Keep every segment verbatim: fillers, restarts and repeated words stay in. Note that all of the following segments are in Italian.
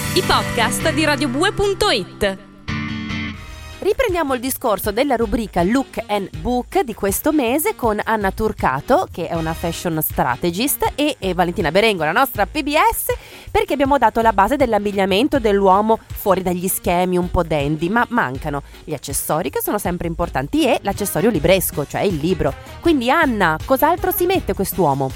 i podcast di radio bue punto it. Riprendiamo il discorso della rubrica Look and Book di questo mese con Anna Turcato, che è una fashion strategist, e, e Valentina Berengo, la nostra P B S, perché abbiamo dato la base dell'abbigliamento dell'uomo fuori dagli schemi un po' dandy, ma mancano gli accessori, che sono sempre importanti, e l'accessorio libresco, cioè il libro. Quindi Anna, cos'altro si mette quest'uomo?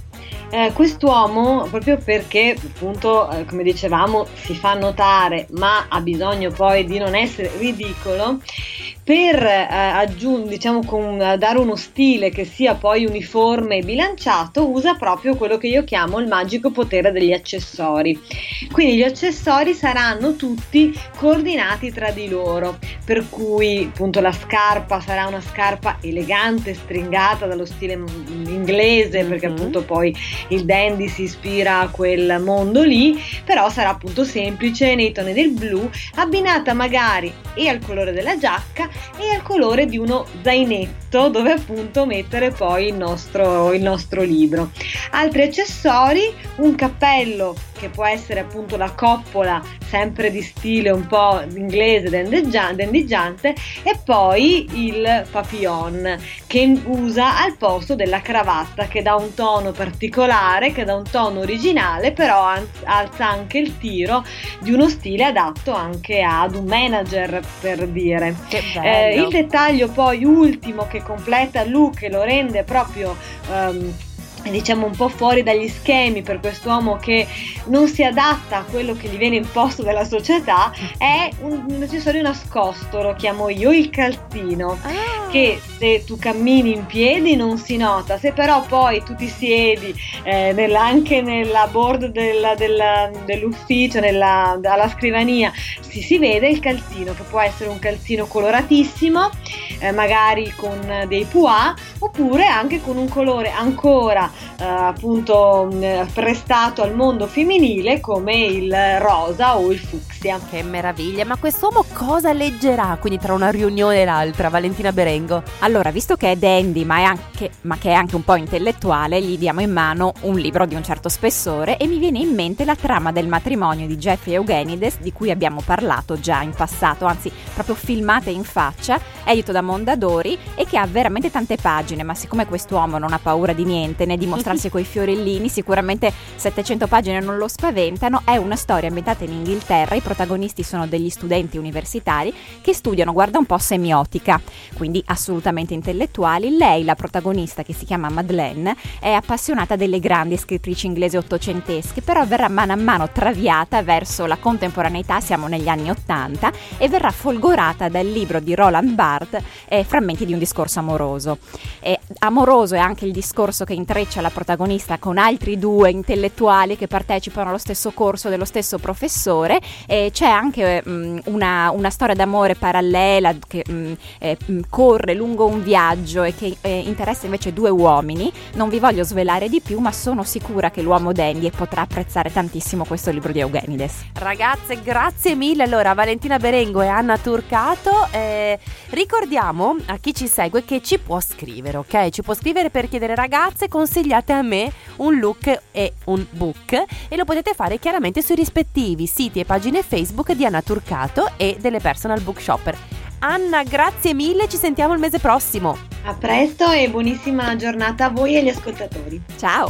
Eh, quest'uomo, proprio perché appunto eh, come dicevamo si fa notare ma ha bisogno poi di non essere ridicolo, per eh, aggiungere, diciamo, con, eh, dare uno stile che sia poi uniforme e bilanciato, usa proprio quello che io chiamo il magico potere degli accessori. Quindi gli accessori saranno tutti coordinati tra di loro, per cui appunto la scarpa sarà una scarpa elegante, stringata dallo stile inglese, mm-hmm. perché appunto poi il dandy si ispira a quel mondo lì, però sarà appunto semplice, nei toni del blu, abbinata magari e al colore della giacca e al colore di uno zainetto dove appunto mettere poi il nostro, il nostro libro. Altri accessori: un cappello che può essere appunto la coppola, sempre di stile un po' inglese dandiggiante, e poi il papillon che usa al posto della cravatta, che dà un tono particolare, che dà un tono originale, però alza anche il tiro di uno stile adatto anche ad un manager, per dire. Che bello. Eh, il dettaglio poi ultimo che completa il look e lo rende proprio um, diciamo un po' fuori dagli schemi per quest'uomo che non si adatta a quello che gli viene imposto dalla società, è un, un accessorio nascosto, lo chiamo io, il calzino, ah. che se tu cammini in piedi non si nota, se però poi tu ti siedi eh, nella, anche nella board della, della, dell'ufficio, nella, alla scrivania, si, si vede il calzino, che può essere un calzino coloratissimo, eh, magari con dei pois, oppure anche con un colore ancora Uh, appunto uh, prestato al mondo femminile, come il rosa o il fucsia. Che meraviglia! Ma quest'uomo cosa leggerà quindi tra una riunione e l'altra, Valentina Berengo? Allora, visto che è dandy ma, è anche, ma che è anche un po' intellettuale, gli diamo in mano un libro di un certo spessore e mi viene in mente La trama del matrimonio di Jeffrey Eugenides, di cui abbiamo parlato già in passato, anzi proprio filmate in faccia, edito da Mondadori, e che ha veramente tante pagine, ma siccome quest'uomo non ha paura di niente né di mostrarsi coi fiorellini, sicuramente settecento pagine non lo spaventano. È una storia ambientata in Inghilterra, i protagonisti sono degli studenti universitari che studiano, guarda un po', semiotica, quindi assolutamente intellettuali. Lei, la protagonista, che si chiama Madeleine, è appassionata delle grandi scrittrici inglesi ottocentesche, però verrà mano a mano traviata verso la contemporaneità, siamo negli anni ottanta, e verrà folgorata dal libro di Roland Barthes, eh, Frammenti di un discorso amoroso. E amoroso è anche il discorso che intreccia la protagonista con altri due intellettuali che partecipano allo stesso corso dello stesso professore, e c'è anche um, una, una storia d'amore parallela che um, eh, corre lungo un viaggio e che eh, interessa invece due uomini. Non vi voglio svelare di più, ma sono sicura che l'uomo dandy potrà apprezzare tantissimo questo libro di Eugenides. Ragazze, grazie mille allora Valentina Berengo e Anna Turcato. Eh, ricordiamo a chi ci segue che ci può scrivere, ok? Ci può scrivere per chiedere: ragazze, consigliate a me un look e un book, e lo potete fare chiaramente sui rispettivi siti e pagine Facebook di Anna Turcato e delle Personal Book Shopper. Anna, grazie mille, ci sentiamo il mese prossimo. A presto e buonissima giornata a voi e agli ascoltatori. Ciao.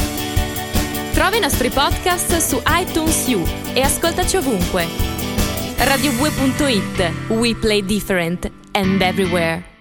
Trovi i nostri podcast su iTunes U e ascoltaci ovunque. radio bue punto it. We play different and everywhere.